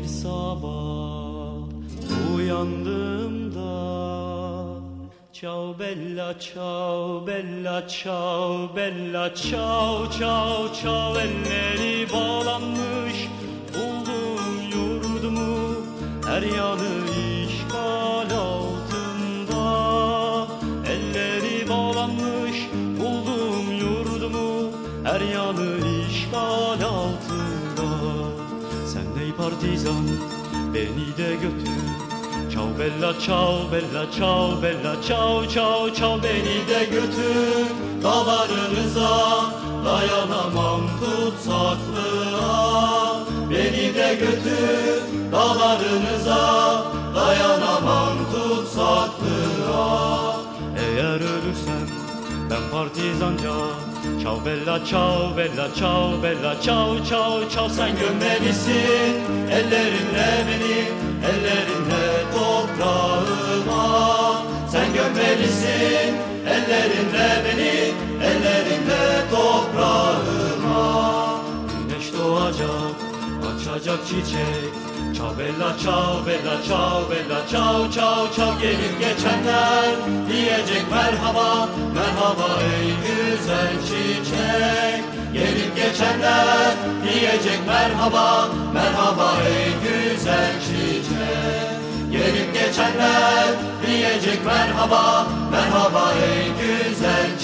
bir sabah uyandığımda ciao bella ciao bella ciao bella ciao ciao ciao elleri bağlanmış buldum yurdumu her yanı işgal altında elleri bağlanmış buldum yurdumu her yanı işgal altında sen ey partizan beni de götür ciao bella ciao bella ciao bella ciao ciao ciao beni de götür dağlarınıza dayanamam tutsaklığa beni de götür dağlarınıza dayanamam tutsaklığa eğer ölürsem ben partizanca ciao bella ciao bella ciao bella ciao ciao ciao sen gömmelisin ellerinle beni ellerinle toprağıma sen gömmelisin ellerinle beni ellerinle toprağıma güneş doğacak açacak çiçek ciao bella ciao bella ciao bella ciao ciao ciao gelip geçenler diyecek merhaba merhaba ey güzel çiçek gelip geçenler diyecek merhaba merhaba ey güzel çiçek gelip geçenler diyecek merhaba merhaba ey güzel çiçek